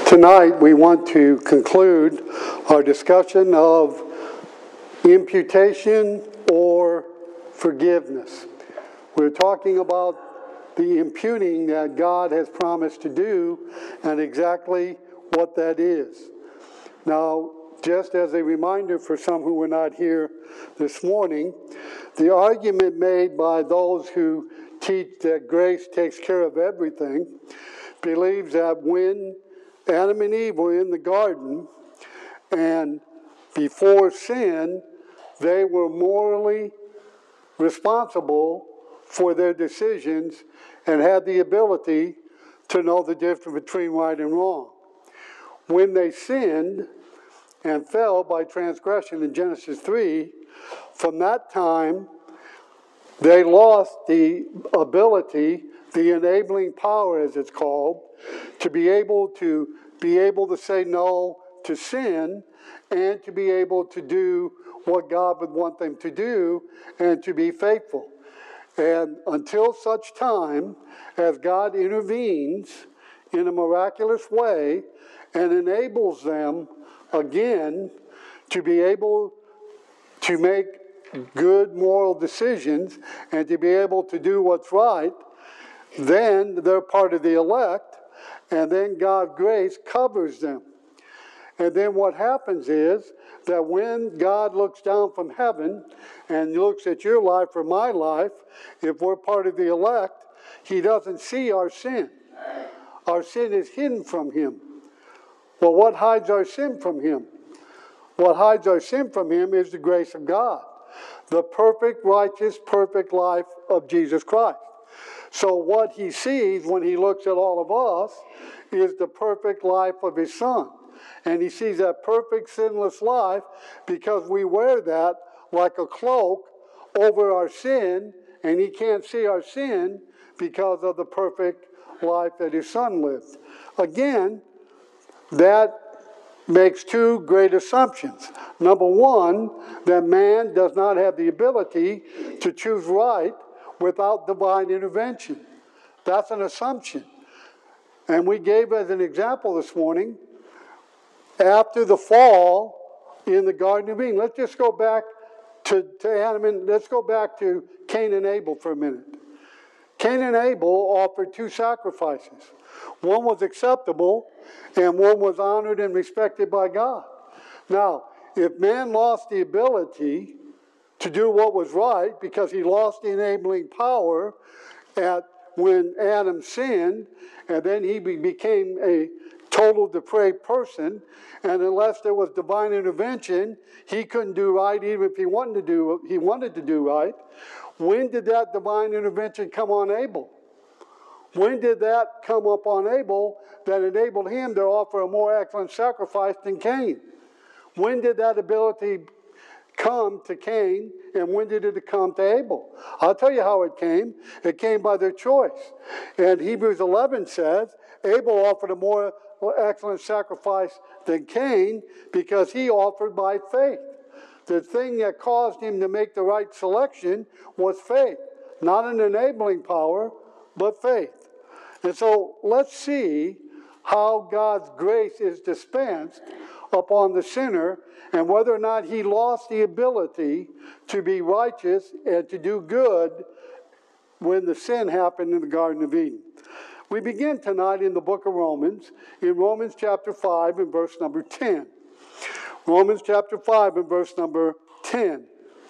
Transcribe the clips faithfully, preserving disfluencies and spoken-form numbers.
Tonight we want to conclude our discussion of imputation or forgiveness. We're talking about the imputing that God has promised to do and exactly what that is. Now, just as a reminder for some who were not here this morning, the argument made by those who teach that grace takes care of everything believes that when Adam and Eve were in the garden and before sin, they were morally responsible for their decisions and had the ability to know the difference between right and wrong. When they sinned and fell by transgression in Genesis three, from that time they lost the ability, the enabling power as it's called, to be able to be able to say no to sin and to be able to do what God would want them to do and to be faithful. And until such time as God intervenes in a miraculous way and enables them again to be able to make good moral decisions and to be able to do what's right, then they're part of the elect, and then God's grace covers them. And then what happens is that when God looks down from heaven and looks at your life or my life, if we're part of the elect, he doesn't see our sin. Our sin is hidden from him. Well, what hides our sin from him? What hides our sin from him is the grace of God, the perfect, righteous, perfect life of Jesus Christ. So what he sees when he looks at all of us is the perfect life of his Son. And he sees that perfect, sinless life because we wear that like a cloak over our sin, and he can't see our sin because of the perfect life that his Son lived. Again, that makes two great assumptions. Number one, that man does not have the ability to choose right without divine intervention. That's an assumption. And we gave as an example this morning, after the fall in the Garden of Eden. Let's just go back to, to Adam and let's go back to Cain and Abel for a minute. Cain and Abel offered two sacrifices. One was acceptable and one was honored and respected by God. Now, if man lost the ability to do what was right because he lost the enabling power at when Adam sinned, and then he be, became a total depraved person, and unless there was divine intervention, he couldn't do right even if he wanted to do he wanted to do right. When did that divine intervention come on Abel? When did that come up on Abel that enabled him to offer a more excellent sacrifice than Cain? When did that ability come to Cain, and when did it come to Abel? I'll tell you how it came. It came by their choice. And Hebrews eleven says, Abel offered a more excellent sacrifice than Cain because he offered by faith. The thing that caused him to make the right selection was faith. Not an enabling power, but faith. And so let's see how God's grace is dispensed upon the sinner and whether or not he lost the ability to be righteous and to do good when the sin happened in the Garden of Eden. We begin tonight in the book of Romans, in Romans chapter five and verse number ten. Romans chapter five and verse number ten.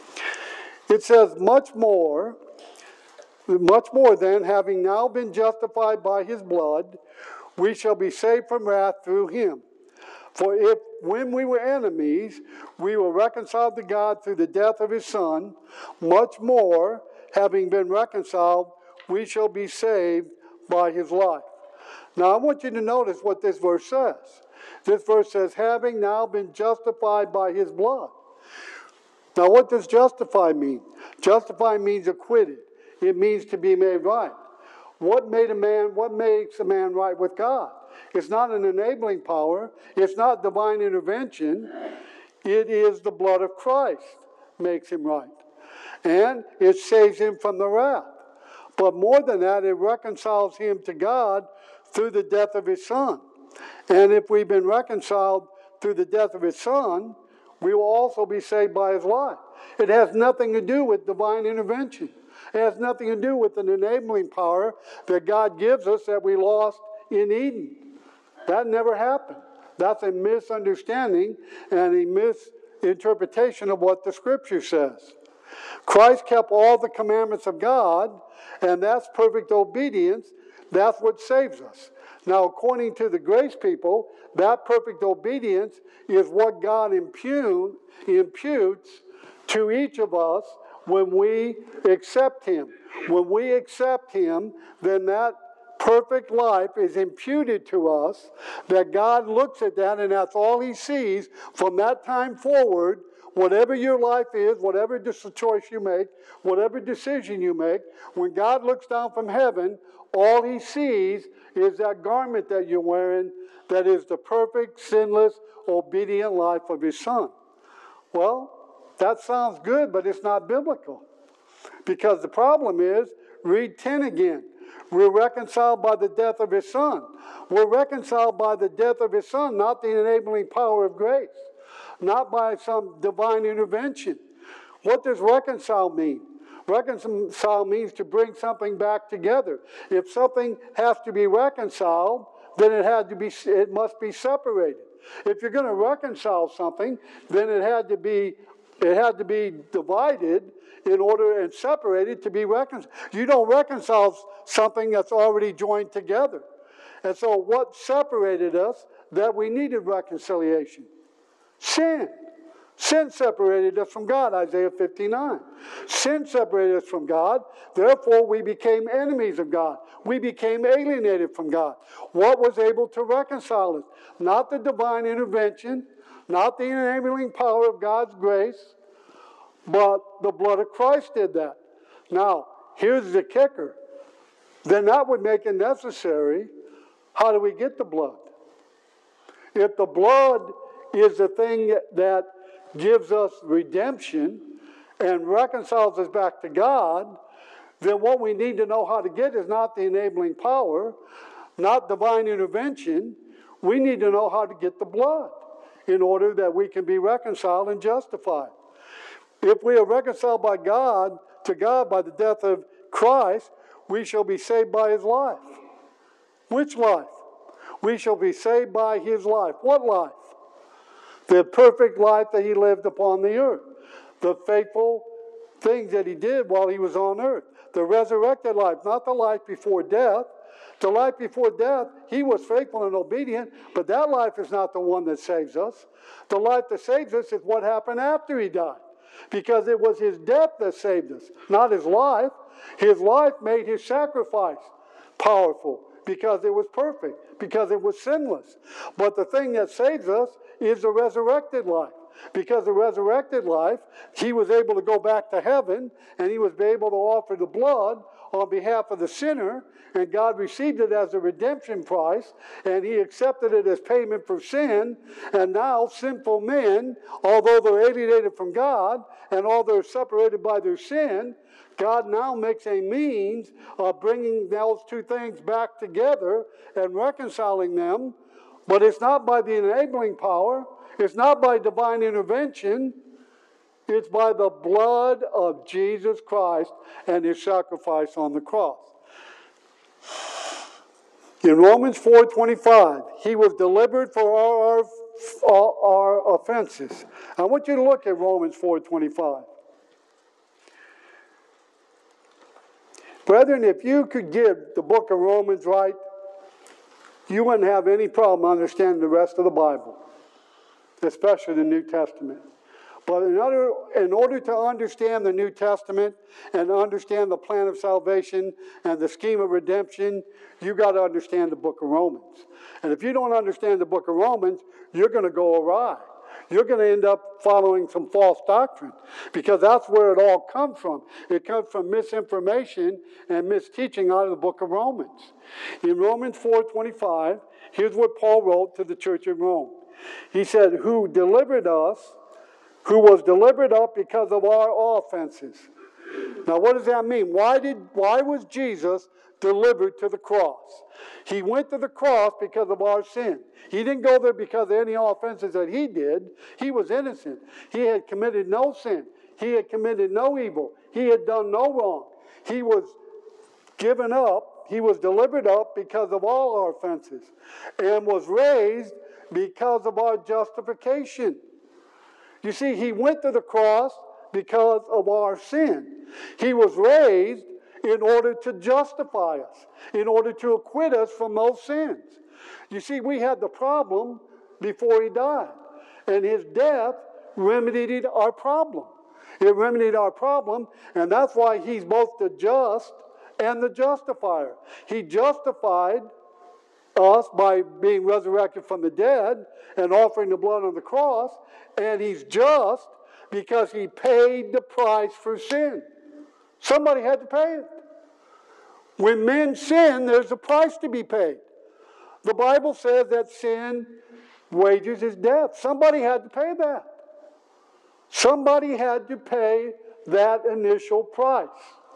It says, much more, much more then, having now been justified by his blood, we shall be saved from wrath through him. For if, when we were enemies, we were reconciled to God through the death of his Son, much more, having been reconciled, we shall be saved by his life. Now, I want you to notice what this verse says. This verse says, having now been justified by his blood. Now, what does justify mean? Justify means acquitted. It means to be made right. What made a man, what makes a man right with God? It's not an enabling power. It's not divine intervention. It is the blood of Christ makes him right. And it saves him from the wrath. But more than that, it reconciles him to God through the death of his Son. And if we've been reconciled through the death of his Son, we will also be saved by his life. It has nothing to do with divine intervention. It has nothing to do with an enabling power that God gives us that we lost in Eden. That never happened. That's a misunderstanding and a misinterpretation of what the Scripture says. Christ kept all the commandments of God, and that's perfect obedience. That's what saves us. Now, according to the grace people, that perfect obedience is what God impute, imputes to each of us when we accept him. When we accept him, then that perfect life is imputed to us, that God looks at that and that's all he sees from that time forward. Whatever your life is, whatever choice you make, whatever decision you make, when God looks down from heaven, all he sees is that garment that you're wearing that is the perfect, sinless, obedient life of his Son. Well, that sounds good, but it's not biblical. Because the problem is, read ten again. We're reconciled by the death of his Son. We're reconciled by the death of his Son, not the enabling power of grace. Not by some divine intervention. What does reconcile mean? Reconcile means to bring something back together. If something has to be reconciled, then it had to be. It must be separated. If you're going to reconcile something, then it had to be. It had to be divided in order and separated to be reconciled. You don't reconcile something that's already joined together. And so, what separated us that we needed reconciliation? Sin. Sin separated us from God, Isaiah fifty-nine. Sin separated us from God. Therefore, we became enemies of God. We became alienated from God. What was able to reconcile us? Not the divine intervention, not the enabling power of God's grace, but the blood of Christ did that. Now, here's the kicker. Then that would make it necessary. How do we get the blood? If the blood is the thing that gives us redemption and reconciles us back to God, then what we need to know how to get is not the enabling power, not divine intervention. We need to know how to get the blood in order that we can be reconciled and justified. If we are reconciled by God to God by the death of Christ, we shall be saved by his life. Which life? We shall be saved by his life. What life? The perfect life that he lived upon the earth. The faithful things that he did while he was on earth. The resurrected life, not the life before death. The life before death, he was faithful and obedient, but that life is not the one that saves us. The life that saves us is what happened after he died. Because it was his death that saved us, not his life. His life made his sacrifice powerful because it was perfect, because it was sinless. But the thing that saves us is the resurrected life. Because the resurrected life, he was able to go back to heaven, and he was able to offer the blood on behalf of the sinner, and God received it as a redemption price, and he accepted it as payment for sin. And now sinful men, although they're alienated from God, and although they're separated by their sin, God now makes a means of bringing those two things back together and reconciling them. But it's not by the enabling power. It's not by divine intervention. It's by the blood of Jesus Christ and his sacrifice on the cross. In Romans four twenty-five, he was delivered for our, our, our offenses. I want you to look at Romans four twenty-five. Brethren, if you could give the book of Romans right, you wouldn't have any problem understanding the rest of the Bible, especially the New Testament. But in order, in order to understand the New Testament and understand the plan of salvation and the scheme of redemption, you've got to understand the book of Romans. And if you don't understand the book of Romans, you're going to go awry. You're going to end up following some false doctrine, because that's where it all comes from. It comes from misinformation and misteaching out of the book of Romans. In Romans four twenty-five, here's what Paul wrote to the church in Rome. He said, who delivered us, who was delivered up because of our offenses. Now, what does that mean? Why did why was Jesus delivered to the cross? He went to the cross because of our sin. He didn't go there because of any offenses that he did. He was innocent. He had committed no sin. He had committed no evil. He had done no wrong. He was given up. He was delivered up because of all our offenses and was raised because of our justification. You see, he went to the cross because of our sin. He was raised in order to justify us, in order to acquit us from those sins. You see, we had the problem before he died, and his death remedied our problem. It remedied our problem, and that's why he's both the just and the justifier. He justified us by being resurrected from the dead and offering the blood on the cross, and he's just because he paid the price for sin. Somebody had to pay it. When men sin, there's a price to be paid. The Bible says that sin wages is death. Somebody had to pay that. Somebody had to pay that initial price.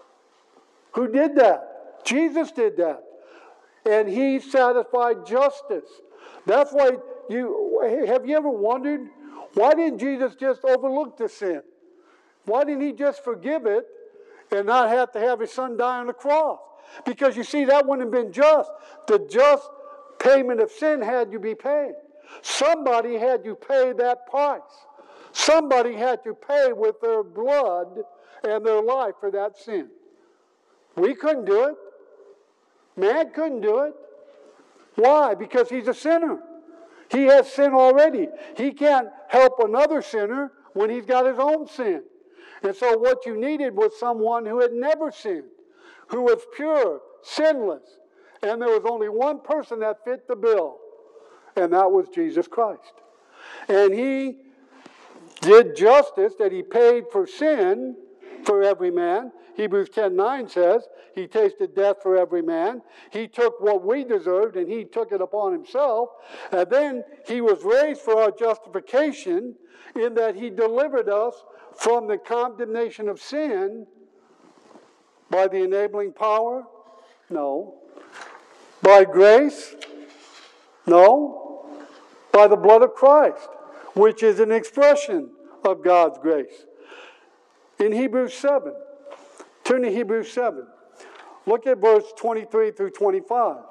Who did that? Jesus did that. And he satisfied justice. That's why you, have you ever wondered, why didn't Jesus just overlook the sin? Why didn't he just forgive it and not have to have his son die on the cross? Because you see, that wouldn't have been just. The just payment of sin had to be paid. Somebody had to pay that price. Somebody had to pay with their blood and their life for that sin. We couldn't do it. Man couldn't do it. Why? Because he's a sinner. He has sin already. He can't help another sinner when he's got his own sin. And so what you needed was someone who had never sinned, who was pure, sinless. And there was only one person that fit the bill, and that was Jesus Christ. And he did justice, that he paid for sin for every man. Hebrews ten nine says, he tasted death for every man. He took what we deserved and he took it upon himself. And then he was raised for our justification in that he delivered us from the condemnation of sin by the enabling power? No. By grace? No. By the blood of Christ, which is an expression of God's grace. In Hebrews seven, turn to Hebrews seven. Look at verse twenty-three through twenty-five.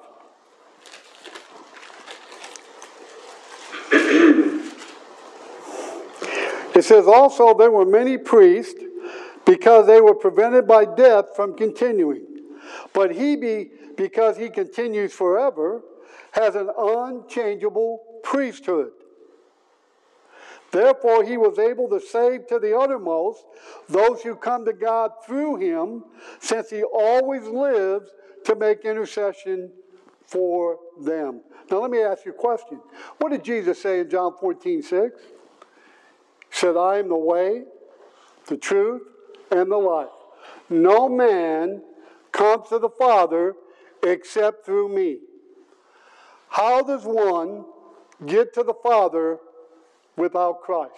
It says, also there were many priests because they were prevented by death from continuing. But he, be, because he continues forever, has an unchangeable priesthood. Therefore, he was able to save to the uttermost those who come to God through him, since he always lives to make intercession for them. Now, let me ask you a question. What did Jesus say in John fourteen six? He said, I am the way, the truth, and the life. No man comes to the Father except through me. How does one get to the Father without Christ?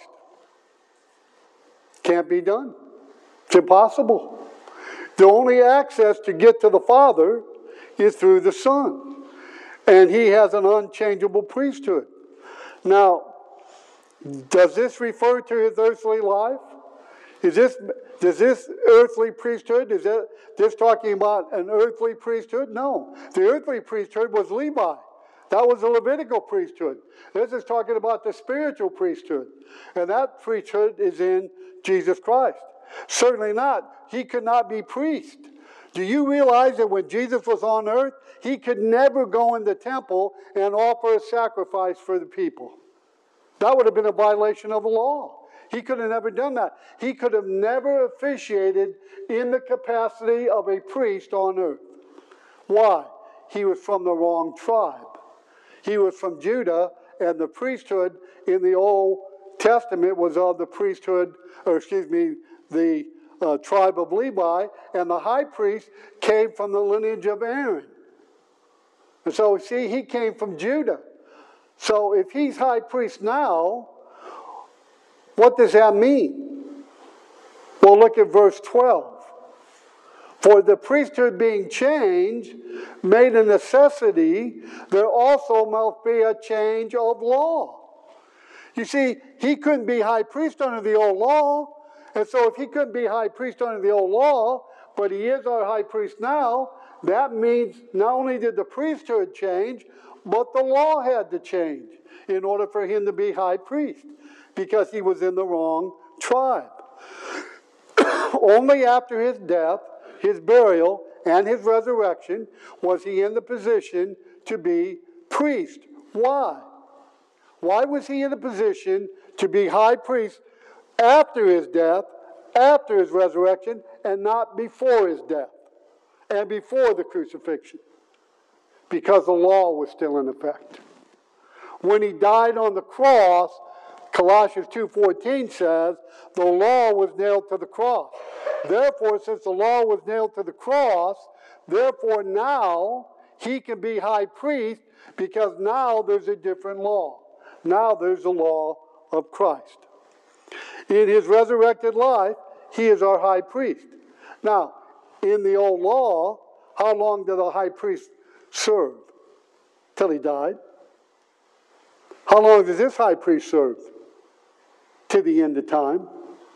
Can't be done. It's impossible. The only access to get to the Father is through the Son. And he has an unchangeable priesthood. Now, does this refer to his earthly life? Is this, does this earthly priesthood, is that, this talking about an earthly priesthood? No. The earthly priesthood was Levi. That was the Levitical priesthood. This is talking about the spiritual priesthood. And that priesthood is in Jesus Christ. Certainly not. He could not be priest. Do you realize that when Jesus was on earth, he could never go in the temple and offer a sacrifice for the people? That would have been a violation of the law. He could have never done that. He could have never officiated in the capacity of a priest on earth. Why? He was from the wrong tribe. He was from Judah, and the priesthood in the Old Testament was of the priesthood, or excuse me, the uh, tribe of Levi, and the high priest came from the lineage of Aaron. And so, see, he came from Judah. So if he's high priest now, what does that mean? Well, look at verse twelve. For the priesthood being changed, made a necessity, there also must be a change of law. You see, he couldn't be high priest under the old law. And so if he couldn't be high priest under the old law, but he is our high priest now, that means not only did the priesthood change, but the law had to change in order for him to be high priest, because he was in the wrong tribe. Only after his death, his burial, and his resurrection was he in the position to be priest. Why? Why was he in a position to be high priest after his death, after his resurrection, and not before his death and before the crucifixion? Because the law was still in effect. When he died on the cross, Colossians two fourteen says, the law was nailed to the cross. Therefore, since the law was nailed to the cross, therefore now he can be high priest, because now there's a different law. Now there's the law of Christ. In his resurrected life, he is our high priest. Now, in the old law, how long did a high priest serve? Till he died. How long does this high priest serve? To the end of time.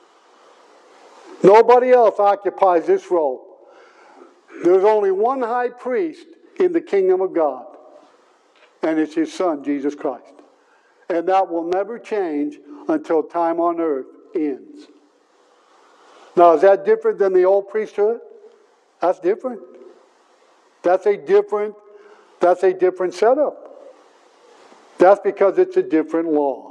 Nobody else occupies this role. There's only one high priest in the kingdom of God, and it's his Son, Jesus Christ. And that will never change until time on earth ends. Now, is that different than the old priesthood? That's different. That's a different, that's a different setup. That's because it's a different law.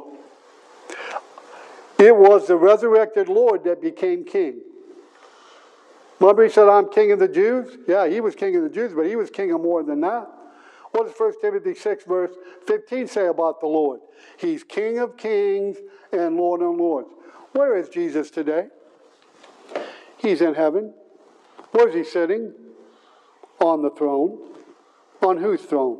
It was the resurrected Lord that became king. Remember he said, I'm king of the Jews? Yeah, he was king of the Jews, but he was king of more than that. What does First Timothy six verse fifteen say about the Lord? He's King of kings and Lord of lords. Where is Jesus today? He's in heaven. Where's he sitting? On the throne. On whose throne?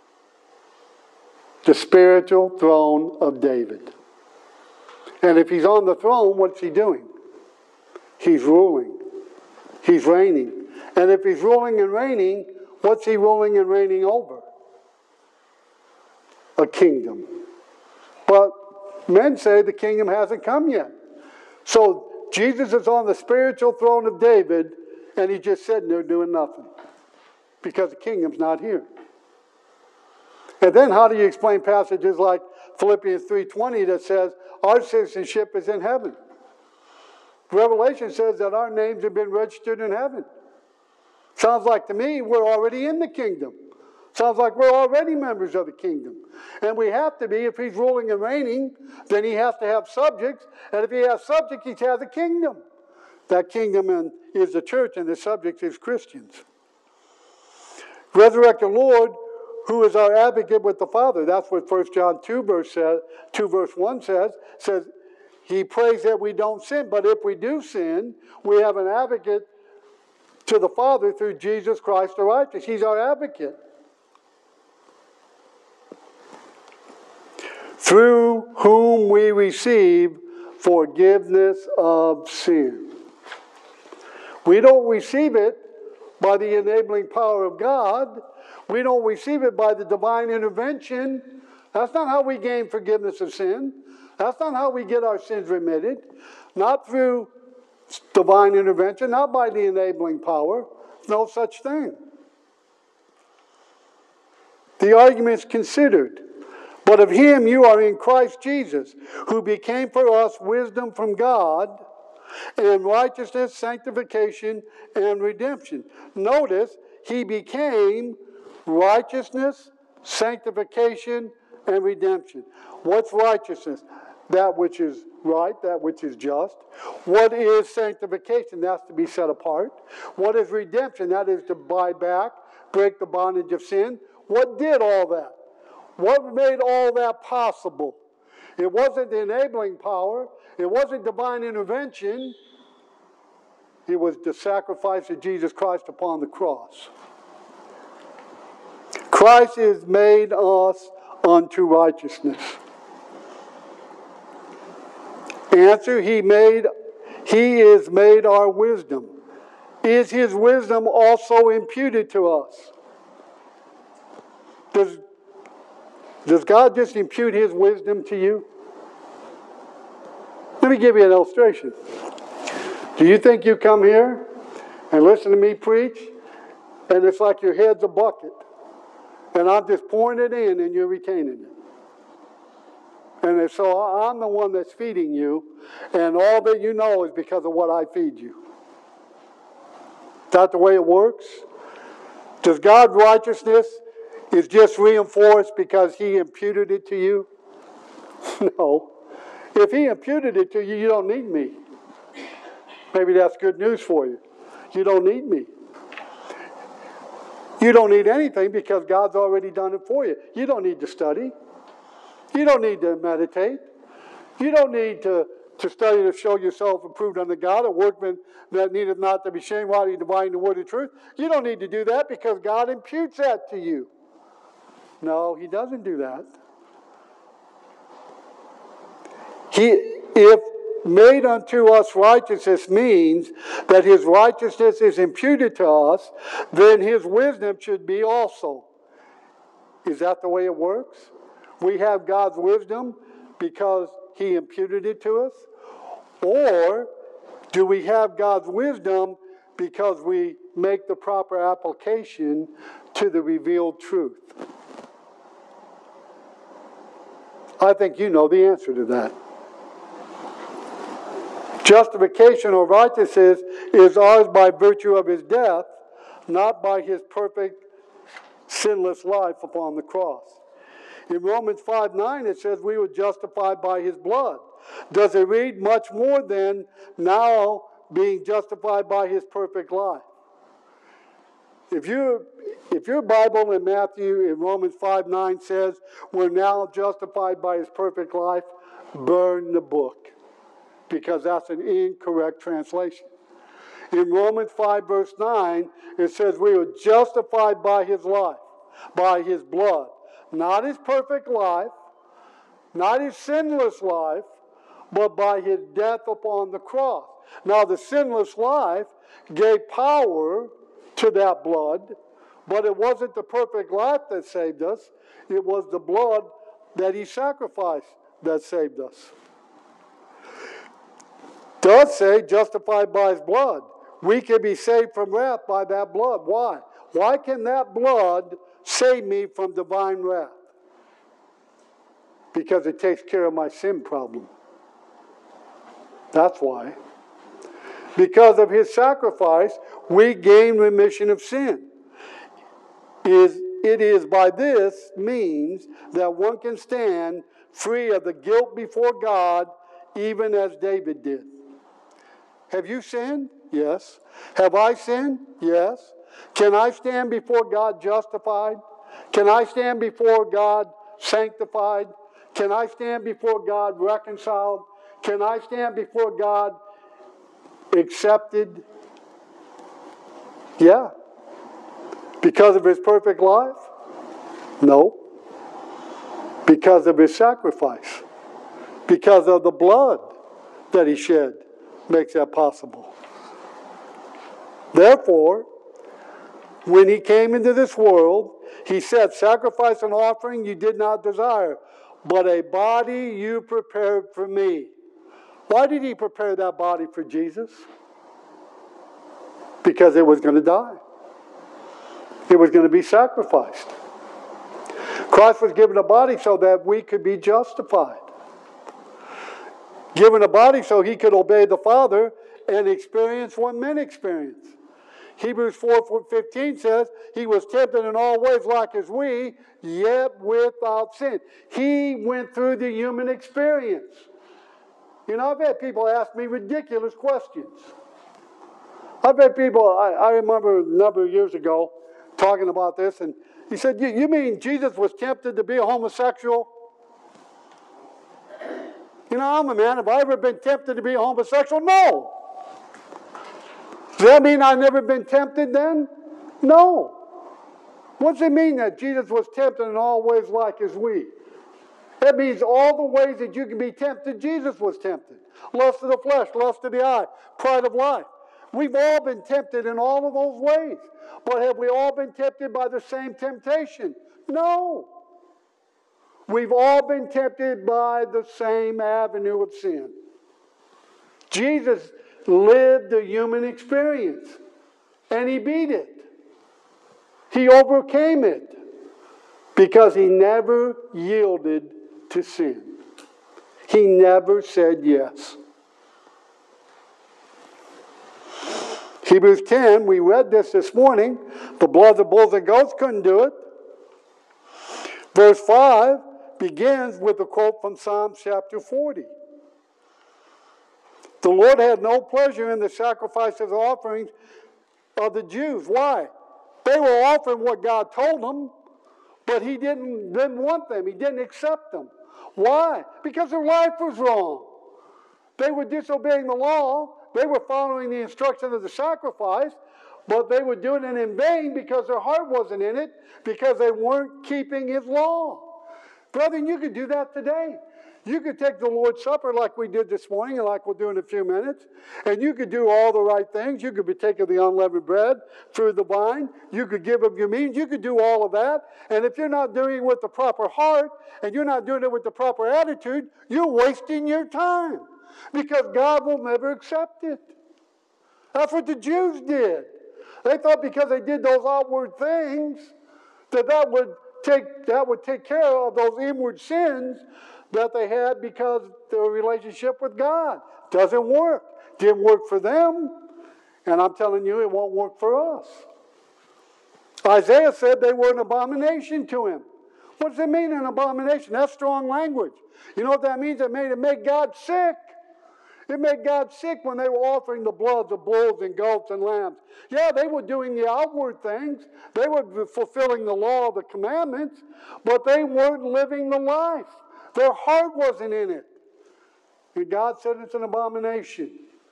The spiritual throne of David. And if he's on the throne, what's he doing? He's ruling. He's reigning. And if he's ruling and reigning, what's he ruling and reigning over? A kingdom. But men say the kingdom hasn't come yet. So Jesus is on the spiritual throne of David, and he's just sitting there doing nothing, because the kingdom's not here. And then how do you explain passages like Philippians three twenty that says our citizenship is in heaven? Revelation says that our names have been registered in heaven. Sounds like to me we're already in the kingdom. Sounds like we're already members of the kingdom. And we have to be. If he's ruling and reigning, then he has to have subjects. And if he has subjects, he has a kingdom. That kingdom is the church, and the subjects is Christians. Resurrected Lord, who is our advocate with the Father. That's what First John two verse says, two verse one says. Says he prays that we don't sin, but if we do sin, we have an advocate to the Father through Jesus Christ the righteous. He's our advocate. Through whom we receive forgiveness of sin. We don't receive it by the enabling power of God. We don't receive it by the divine intervention. That's not how we gain forgiveness of sin. That's not how we get our sins remitted. Not through divine intervention, not by the enabling power. No such thing. The argument's considered. But of him you are in Christ Jesus, who became for us wisdom from God, and righteousness, sanctification, and redemption. Notice, he became righteousness, sanctification, and redemption. What's righteousness? That which is right, that which is just. What is sanctification? That's to be set apart. What is redemption? That is to buy back, break the bondage of sin. What did all that? What made all that possible? It wasn't the enabling power. It wasn't divine intervention. It was the sacrifice of Jesus Christ upon the cross. Christ has made us unto righteousness. Answer, he made, he is made our wisdom. is his wisdom also imputed to us? Does, does God just impute his wisdom to you? Let me give you an illustration. Do you think you come here and listen to me preach, and it's like your head's a bucket, and I'm just pouring it in and you're retaining it? And so I'm the one that's feeding you, and all that you know is because of what I feed you. Is that the way it works? Does God's righteousness is just reinforced because he imputed it to you? No. If he imputed it to you, you don't need me. Maybe that's good news for you. You don't need me. You don't need anything because God's already done it for you. You don't need to study. You don't need to meditate. You don't need to, to study to show yourself approved unto God, a workman that needeth not to be ashamed, rightly dividing the word of truth. You don't need to do that because God imputes that to you. No, he doesn't do that. He, if made unto us righteousness means that his righteousness is imputed to us, then his wisdom should be also. Is that the way it works? We have God's wisdom because he imputed it to us? Or do we have God's wisdom because we make the proper application to the revealed truth? I think you know the answer to that. Justification or righteousness is ours by virtue of his death, not by his perfect, sinless life upon the cross. In Romans five nine it says we were justified by his blood. Does it read much more than now being justified by his perfect life? If you if your Bible in Matthew in Romans five nine says we're now justified by his perfect life, burn the book, because that's an incorrect translation. In Romans five verse nine it says we were justified by his life, by his blood. Not his perfect life, not his sinless life, but by his death upon the cross. Now the sinless life gave power to that blood, but it wasn't the perfect life that saved us. It was the blood that he sacrificed that saved us. It does say justified by his blood. We can be saved from wrath by that blood. Why? Why can that blood save me from divine wrath? Because it takes care of my sin problem. That's why. Because of his sacrifice, we gain remission of sin. Is It is by this means that one can stand free of the guilt before God, even as David did. Have you sinned? Yes. Have I sinned? Yes. Can I stand before God justified? Can I stand before God sanctified? Can I stand before God reconciled? Can I stand before God accepted? Yeah. Because of his perfect life? No. Because of his sacrifice. Because of the blood that he shed makes that possible. Therefore, when he came into this world, he said, sacrifice and offering you did not desire, but a body you prepared for me. Why did he prepare that body for Jesus? Because it was going to die. It was going to be sacrificed. Christ was given a body so that we could be justified. Given a body so he could obey the Father and experience what men experience. Hebrews four fifteen says, he was tempted in all ways like as we, yet without sin. He went through the human experience. You know, I've had people ask me ridiculous questions. I've had people, I, I remember a number of years ago talking about this, and he said, you, you mean Jesus was tempted to be a homosexual? You know, I'm a man. Have I ever been tempted to be a homosexual? No. Does that mean I've never been tempted then? No. What does it mean that Jesus was tempted in all ways like as we? That means all the ways that you can be tempted, Jesus was tempted. Lust of the flesh, lust of the eye, pride of life. We've all been tempted in all of those ways. But have we all been tempted by the same temptation? No. We've all been tempted by the same avenue of sin. Jesus lived the human experience, and he beat it. He overcame it because he never yielded to sin. He never said yes. Hebrews ten, we read this this morning. The blood of bulls and goats couldn't do it. Verse five begins with a quote from Psalm chapter forty. The Lord had no pleasure in the sacrifices and offerings of the Jews. Why? They were offering what God told them, but he didn't, didn't want them. He didn't accept them. Why? Because their life was wrong. They were disobeying the law. They were following the instruction of the sacrifice, but they were doing it in vain because their heart wasn't in it, because they weren't keeping his law. Brethren, you could do that today. You could take the Lord's Supper like we did this morning and like we'll do in a few minutes, and you could do all the right things. You could be taking the unleavened bread through the vine. You could give up your means. You could do all of that. And if you're not doing it with the proper heart and you're not doing it with the proper attitude, you're wasting your time because God will never accept it. That's what the Jews did. They thought because they did those outward things that that would take, that would take care of those inward sins that they had because their relationship with God doesn't work. Didn't work for them, and I'm telling you, it won't work for us. Isaiah said they were an abomination to him. What does it mean, an abomination? That's strong language. You know what that means? It made it made God sick. It made God sick when they were offering the bloods of bulls and goats and lambs. Yeah, they were doing the outward things. They were fulfilling the law of the commandments, but they weren't living the life. Their heart wasn't in it. And God said it's an abomination.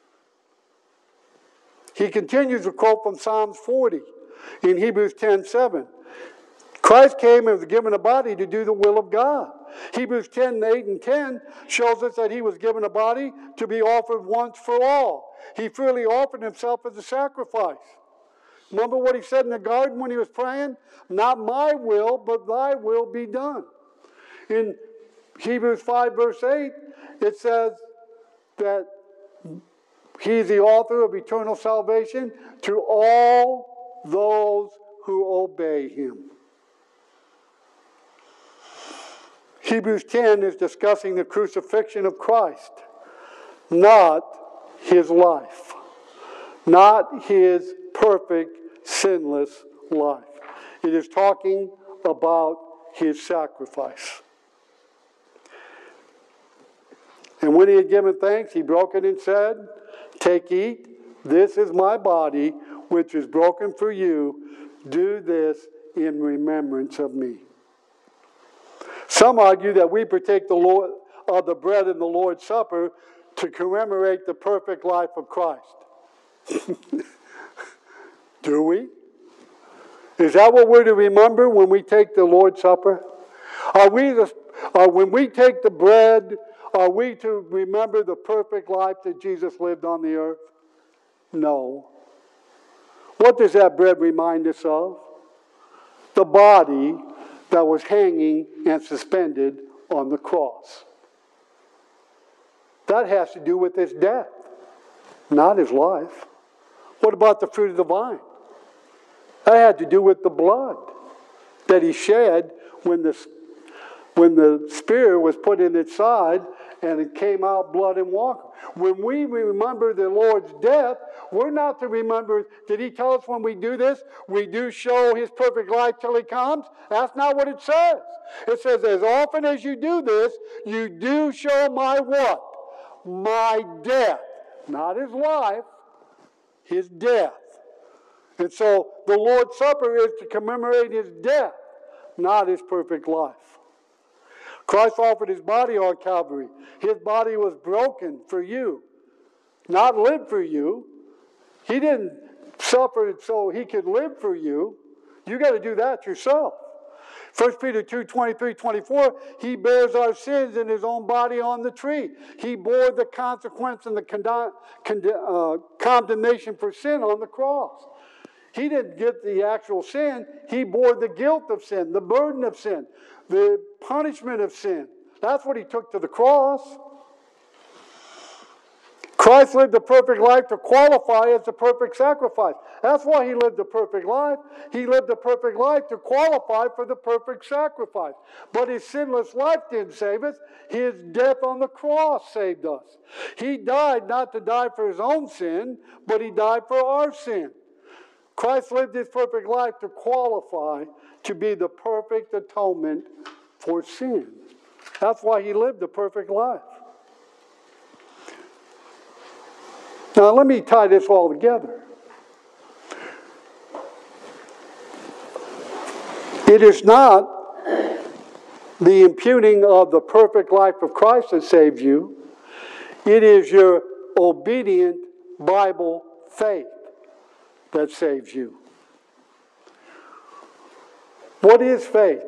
He continues to quote from Psalms forty in Hebrews ten seven. Christ came and was given a body to do the will of God. Hebrews ten eight and ten shows us that he was given a body to be offered once for all. He freely offered himself as a sacrifice. Remember what he said in the garden when he was praying? Not my will, but thy will be done. In Hebrews five verse eight, it says that he's the author of eternal salvation to all those who obey him. Hebrews ten is discussing the crucifixion of Christ, not his life, not his perfect, sinless life. It is talking about his sacrifice. And when he had given thanks, he broke it and said, "Take, eat, this is my body, which is broken for you. Do this in remembrance of me." Some argue that we partake the Lord of the bread in the Lord's Supper to commemorate the perfect life of Christ. Do we? Is that what we're to remember when we take the Lord's Supper? Are we the, are, when we take the bread, are we to remember the perfect life that Jesus lived on the earth? No. What does that bread remind us of? The body that was hanging and suspended on the cross. That has to do with his death, not his life. What about the fruit of the vine? That had to do with the blood that he shed when the, when the spear was put in its side and it came out blood and water. When we remember the Lord's death, we're not to remember, did he tell us when we do this, we do show his perfect life till he comes? That's not what it says. It says, as often as you do this, you do show my what? My death. Not his life, his death. And so the Lord's Supper is to commemorate his death, not his perfect life. Christ offered his body on Calvary. His body was broken for you, not live for you. He didn't suffer so he could live for you. You got to do that yourself. First Peter two, twenty-three, twenty-four, he bears our sins in his own body on the tree. He bore the consequence and the condi- con- uh, condemnation for sin on the cross. He didn't get the actual sin. He bore the guilt of sin, the burden of sin, the punishment of sin. That's what he took to the cross. Christ lived a perfect life to qualify as a perfect sacrifice. That's why he lived a perfect life. He lived a perfect life to qualify for the perfect sacrifice. But his sinless life didn't save us. His death on the cross saved us. He died not to die for his own sin, but he died for our sin. Christ lived his perfect life to qualify to be the perfect atonement for sin. That's why he lived a perfect life. Now, let me tie this all together. It is not the imputing of the perfect life of Christ that saves you. It is your obedient Bible faith that saves you. What is faith?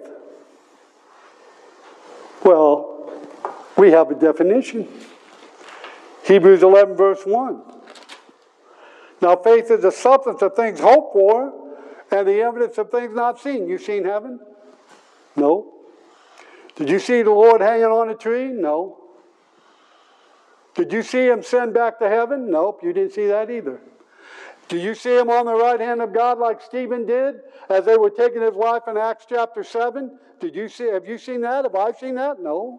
Well, we have a definition. Hebrews eleven, verse one. Now, faith is the substance of things hoped for and the evidence of things not seen. You seen heaven? No. Did you see the Lord hanging on a tree? No. Did you see him send back to heaven? Nope, you didn't see that either. Do you see him on the right hand of God like Stephen did as they were taking his life in Acts chapter seven? Did you see? Have you seen that? Have I seen that? No.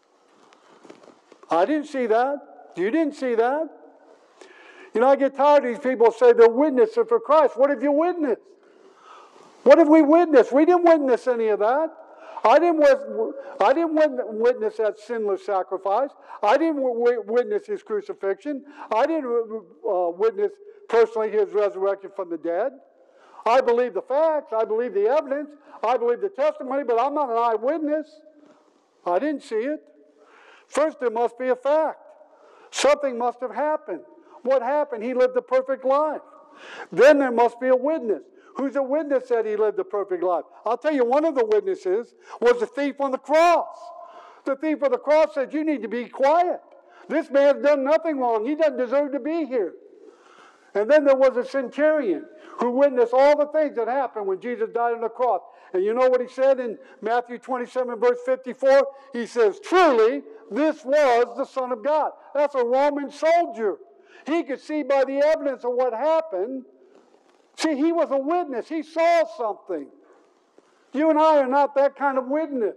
I didn't see that. You didn't see that. You know, I get tired of these people say they're witnessing for Christ. What have you witnessed? What have we witnessed? We didn't witness any of that. I didn't, I didn't witness that sinless sacrifice. I didn't witness his crucifixion. I didn't uh, witness personally his resurrection from the dead. I believe the facts. I believe the evidence. I believe the testimony, but I'm not an eyewitness. I didn't see it. First, there must be a fact. Something must have happened. What happened? He lived a perfect life. Then there must be a witness. Who's a witness that he lived a perfect life? I'll tell you, one of the witnesses was the thief on the cross. The thief on the cross said, you need to be quiet. This man's done nothing wrong. He doesn't deserve to be here. And then there was a centurion who witnessed all the things that happened when Jesus died on the cross. And you know what he said in Matthew twenty-seven, verse fifty-four? He says, truly, this was the Son of God. That's a Roman soldier. He could see by the evidence of what happened. See, he was a witness. He saw something. You and I are not that kind of witness.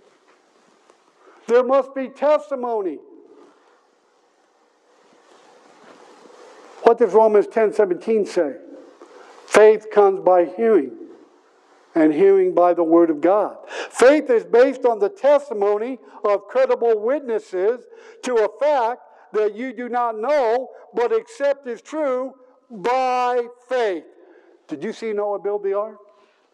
There must be testimony. What does Romans ten seventeen say? Faith comes by hearing, and hearing by the word of God. Faith is based on the testimony of credible witnesses to a fact that you do not know, but accept is true by faith. Did you see Noah build the ark?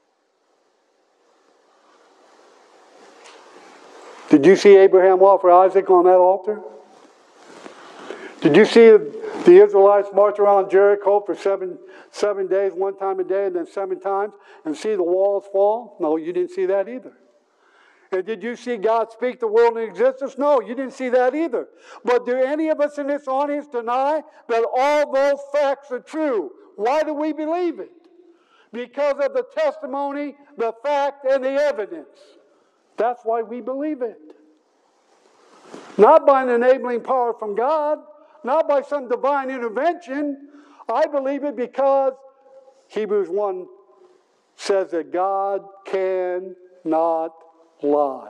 Did you see Abraham offer Isaac on that altar? Did you see the Israelites march around Jericho for seven, seven days, one time a day, and then seven times, and see the walls fall? No, you didn't see that either. And did you see God speak the world into existence? No, you didn't see that either. But do any of us in this audience deny that all those facts are true? Why do we believe it? Because of the testimony, the fact, and the evidence. That's why we believe it. Not by an enabling power from God, not by some divine intervention. I believe it because Hebrews one says that God cannot lie.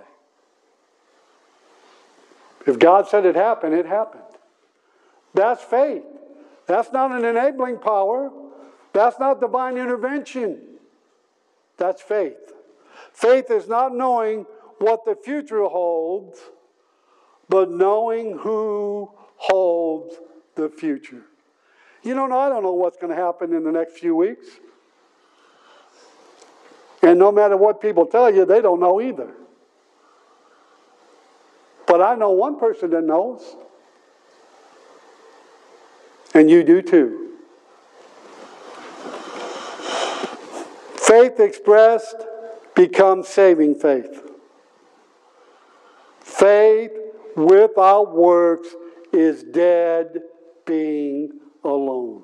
If God said it happened, it happened. That's faith. That's not an enabling power. That's not divine intervention. That's faith. Faith is not knowing what the future holds, but knowing who holds the future. You don't know, I don't know what's going to happen in the next few weeks. And no matter what people tell you, they don't know either. But I know one person that knows. And you do too. Faith expressed becomes saving faith. Faith without works is dead being alone.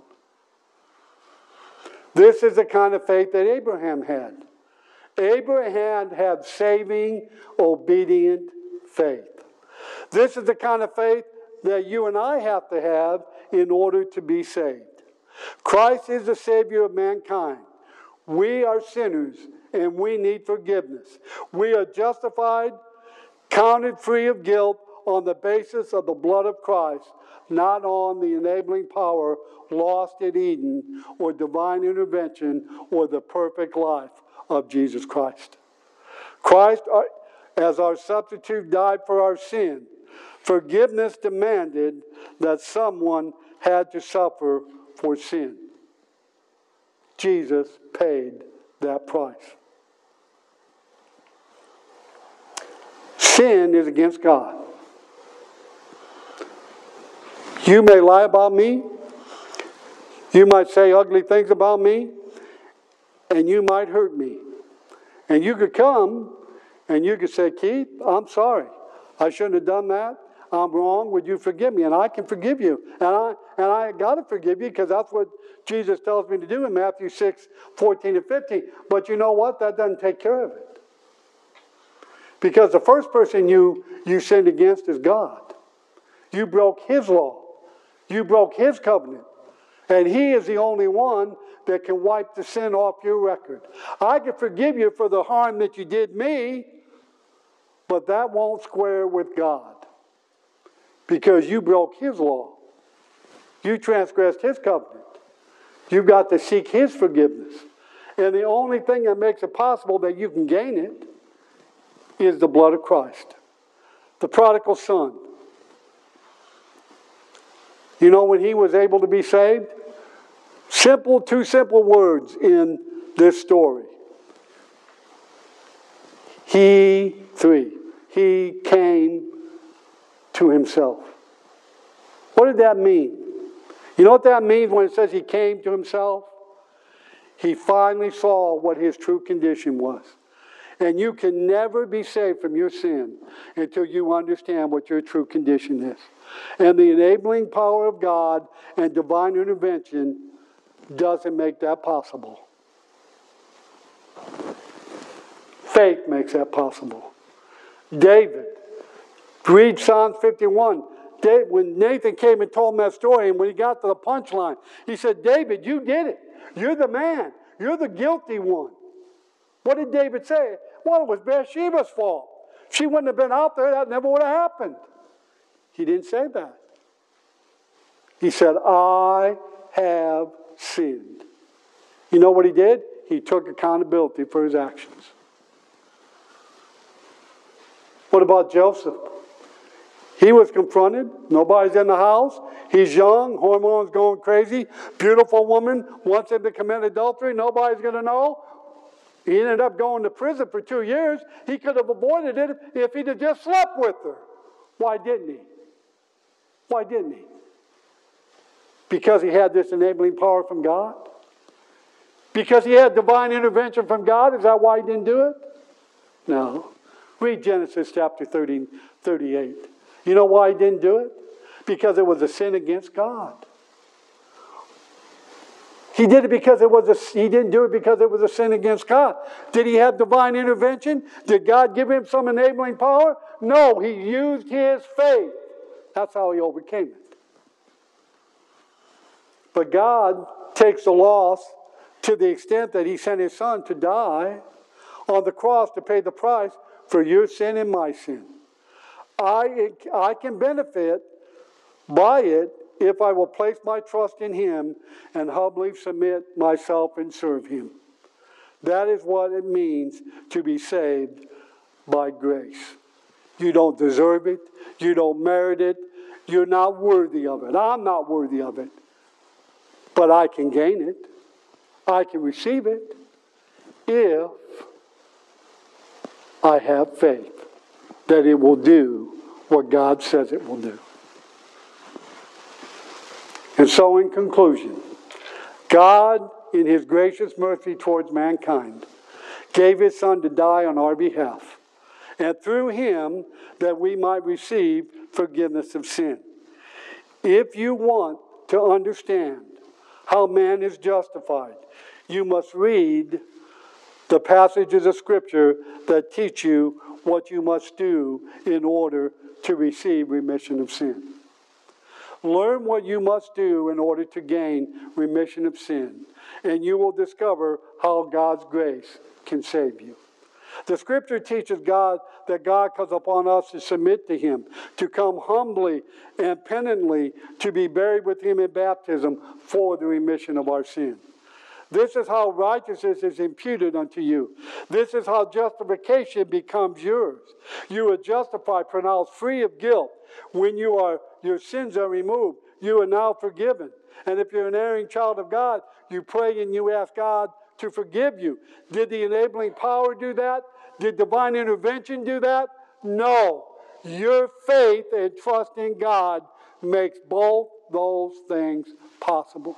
This is the kind of faith that Abraham had. Abraham had saving, obedient faith. This is the kind of faith that you and I have to have in order to be saved. Christ is the Savior of mankind. We are sinners and we need forgiveness. We are justified, counted free of guilt on the basis of the blood of Christ, not on the enabling power lost at Eden or divine intervention or the perfect life of Jesus Christ. Christ, as our substitute, died for our sin. Forgiveness demanded that someone had to suffer for sin. Jesus paid that price. Sin is against God. You may lie about me. You might say ugly things about me. And you might hurt me. And you could come and you could say, Keith, I'm sorry. I shouldn't have done that. I'm wrong. Would you forgive me? And I can forgive you. And I and I got to forgive you because that's what Jesus tells me to do in Matthew six, fourteen and fifteen. But you know what? That doesn't take care of it. Because the first person you, you sinned against is God. You broke His law. You broke His covenant. And He is the only one that can wipe the sin off your record. I can forgive you for the harm that you did me, but that won't square with God. Because you broke His law. You transgressed His covenant. You've got to seek His forgiveness. And the only thing that makes it possible that you can gain it is the blood of Christ. The prodigal son. You know when he was able to be saved? Simple, two simple words in this story. He, three, he came to himself. What did that mean? You know what that means when it says he came to himself? He finally saw what his true condition was. And you can never be saved from your sin until you understand what your true condition is. And the enabling power of God and divine intervention doesn't make that possible. Faith makes that possible. David, read Psalm fifty-one. David, when Nathan came and told him that story, and when he got to the punchline, he said, David, you did it. You're the man. You're the guilty one. What did David say? Well, it was Bathsheba's fault. If she wouldn't have been out there, that never would have happened. He didn't say that. He said, I have sinned. You know what he did? He took accountability for his actions. What about Joseph? He was confronted. Nobody's in the house. He's young. Hormones going crazy. Beautiful woman wants him to commit adultery. Nobody's going to know. He ended up going to prison for two years. He could have avoided it if he'd have just slept with her. Why didn't he? Why didn't he? Because he had this enabling power from God? Because he had divine intervention from God? Is that why he didn't do it? No. Read Genesis chapter thirty, thirty-eight. You know why he didn't do it? Because it was a sin against God. He did it because it was a, he didn't do it because it was a sin against God. Did he have divine intervention? Did God give him some enabling power? No, he used his faith. That's how he overcame it. But God takes the loss to the extent that he sent his son to die on the cross to pay the price for your sin and my sin. I, I can benefit by it if I will place my trust in him and humbly submit myself and serve him. That is what it means to be saved by grace. You don't deserve it. You don't merit it. You're not worthy of it. I'm not worthy of it. But I can gain it. I can receive it if I have faith that it will do what God says it will do. And so in conclusion, God, in his gracious mercy towards mankind, gave his Son to die on our behalf, and through him that we might receive forgiveness of sin. If you want to understand how man is justified, you must read the passages of Scripture that teach you what you must do in order to receive remission of sin. Learn what you must do in order to gain remission of sin, and you will discover how God's grace can save you. The Scripture teaches God that God comes upon us to submit to him, to come humbly and penitently to be buried with him in baptism for the remission of our sin. This is how righteousness is imputed unto you. This is how justification becomes yours. You are justified, pronounced free of guilt. When you are, your sins are removed, you are now forgiven. And if you're an erring child of God, you pray and you ask God to forgive you. Did the enabling power do that? Did divine intervention do that? No. Your faith and trust in God makes both those things possible.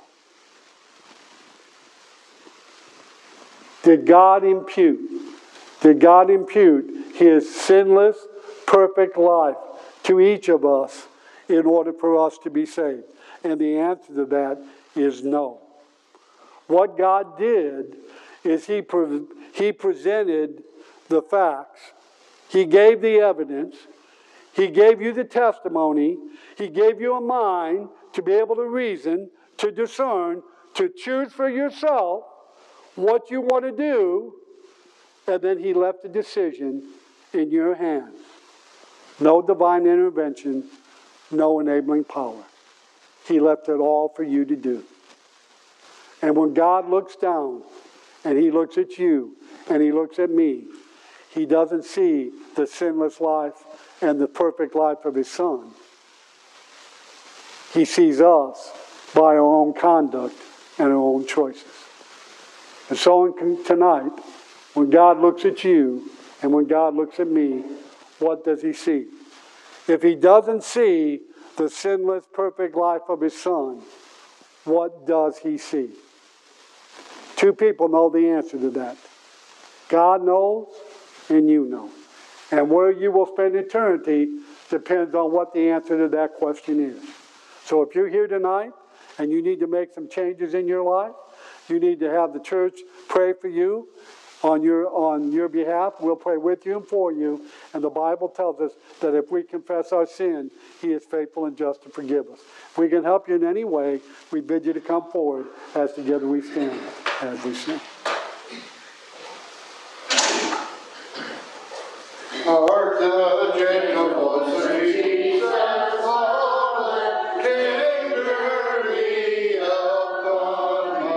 Did God impute? Did God impute his sinless, perfect life to each of us in order for us to be saved? And the answer to that is no. What God did is he, pre- he presented the facts. He gave the evidence. He gave you the testimony. He gave you a mind to be able to reason, to discern, to choose for yourself what you want to do, and then he left the decision in your hands. No divine intervention, no enabling power. He left it all for you to do. And when God looks down, and he looks at you, and he looks at me, he doesn't see the sinless life and the perfect life of his Son. He sees us by our own conduct and our own choices. And so tonight, when God looks at you and when God looks at me, what does he see? If he doesn't see the sinless, perfect life of his Son, what does he see? Two people know the answer to that. God knows and you know. And where you will spend eternity depends on what the answer to that question is. So if you're here tonight and you need to make some changes in your life, you need to have the church pray for you on your on your behalf. We'll pray with you and for you. And the Bible tells us that if we confess our sin, he is faithful and just to forgive us. If we can help you in any way, we bid you to come forward as together we stand as we sing.